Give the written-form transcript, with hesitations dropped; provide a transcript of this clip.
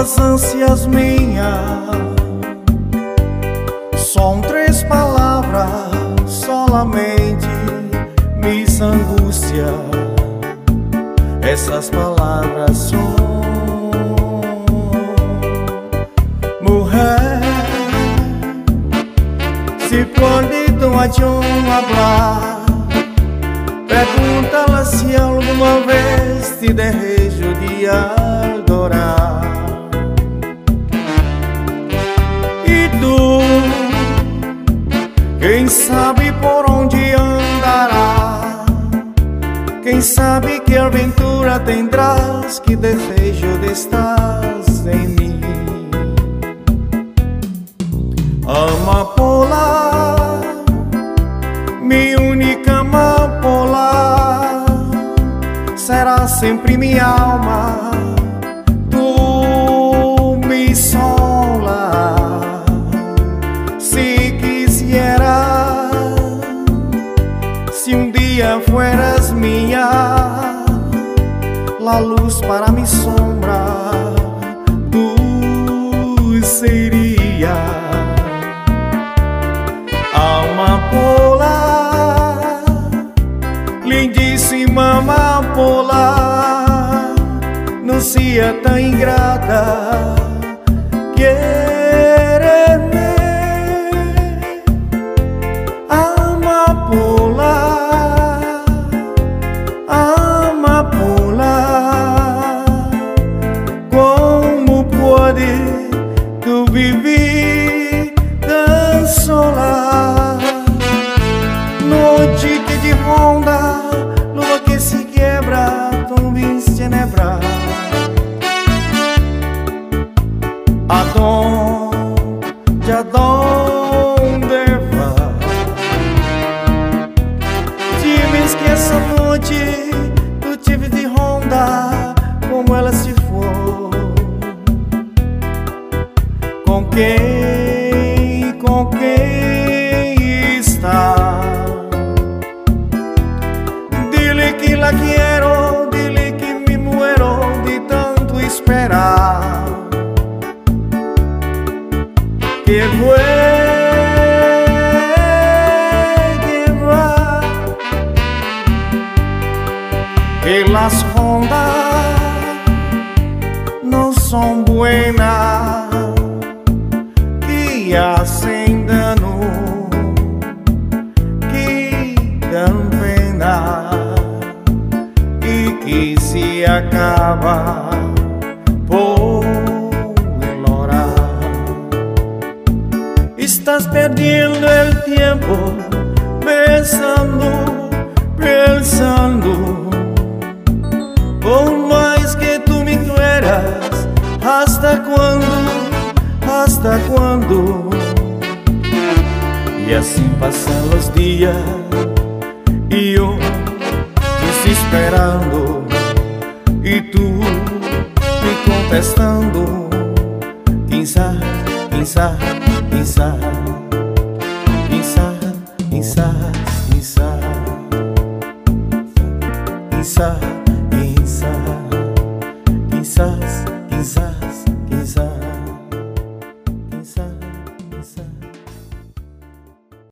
tuas ânsias minhas. São 3 palavras solamente, mis angústias. Essas palavras são: mujer, si cuando yo hablar, pergunta-la se alguma vez te desejo de adorar. E tu, quem sabe por onde andará, quem sabe que aventura tendrás, que desejo de estar em mim. Amapola, minha única amapola, será sempre minha alma, tu me sola. Si quisiera, si un día fueras mía, la luz para mi sombra, tú serías. Amapola, lindíssima amapola, não seja tão ingrata, quérer-me. Amapola, amapola, como pode tu viver tão sola? Noite que te ronda, lua que se quebra, também se tenebra. Aonde vai? Diz que essa noite tu tive de ronda, como ela se for. Com quem está? Dile que la quiero, dile que me muero de tanto esperar. Que va, que las rondas no son buenas, que hacen dano, que dan pena y que se acaba por ignorar. Estás perdiendo el tiempo pensando, por más que tú me quieras, ¿hasta cuándo? Y así pasan los días y yo te estoy esperando y tú me contestando. Quizá, quizás.